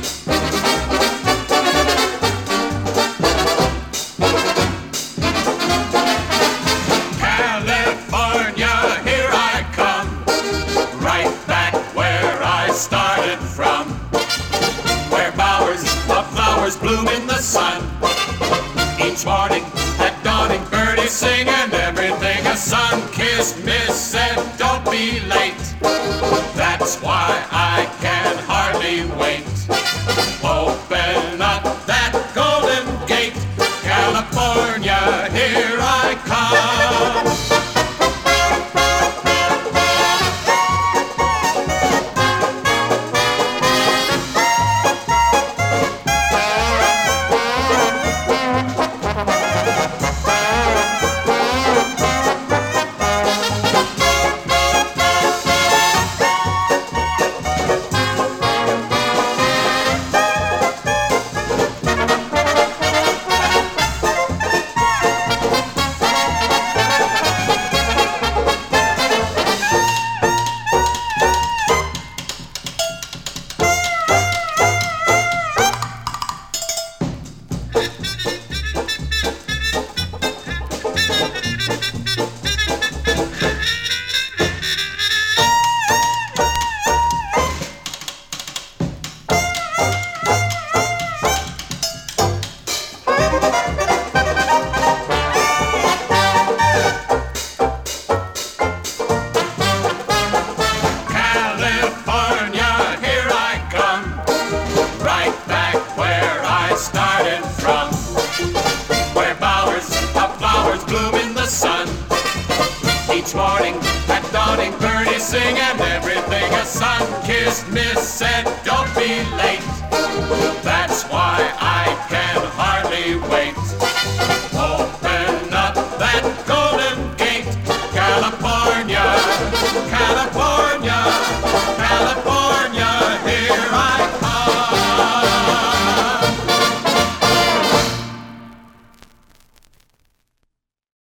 California, here I come, right back where I started from, where bowers of flowers bloom in the sun. Each morning at dawning, birdies sing, and everything a sun-kissed miss said, don't be late. That's why I can hardly wait. Open up that golden gate, California, here I come. Started from where bowers of flowers bloom in the sun. Each morning at dawning, birdies sing, and everything a sun-kissed miss said, don't be late.